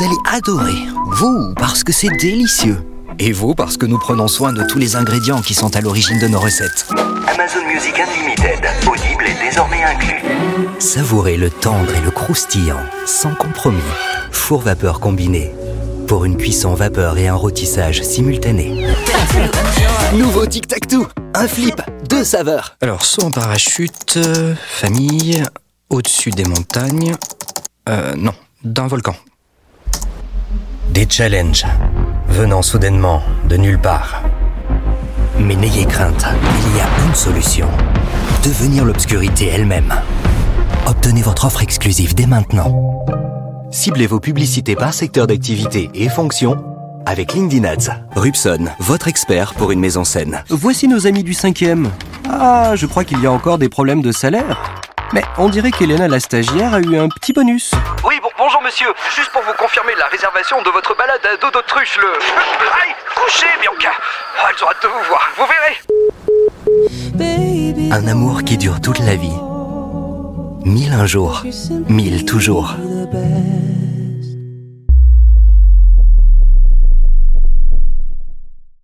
Vous allez adorer. Vous, parce que c'est délicieux. Et vous, parce que nous prenons soin de tous les ingrédients qui sont à l'origine de nos recettes. Amazon Music Unlimited, audible et désormais inclus. Savourez le tendre et le croustillant, sans compromis. Four vapeur combiné, pour une cuisson vapeur et un rôtissage simultané. Nouveau Tic Tac Toe, un flip, 2 saveurs. Alors, saut en parachute, famille, au-dessus des montagnes, non, d'un volcan. Des challenges, venant soudainement de nulle part. Mais n'ayez crainte, il y a une solution. Devenir l'obscurité elle-même. Obtenez votre offre exclusive dès maintenant. Ciblez vos publicités par secteur d'activité et fonction avec LinkedIn Ads. Rubson, votre expert pour une maison saine. Voici nos amis du 5e. Ah, je crois qu'il y a encore des problèmes de salaire. Mais on dirait qu'Elena, la stagiaire, a eu un petit bonus. Oui, bonjour monsieur. Juste pour vous confirmer la réservation de votre balade à dos d'autruche, Aïe, couchez, Bianca. Elles ont hâte de vous voir, vous verrez. Un amour qui dure toute la vie. 1001 jours, 1000 toujours.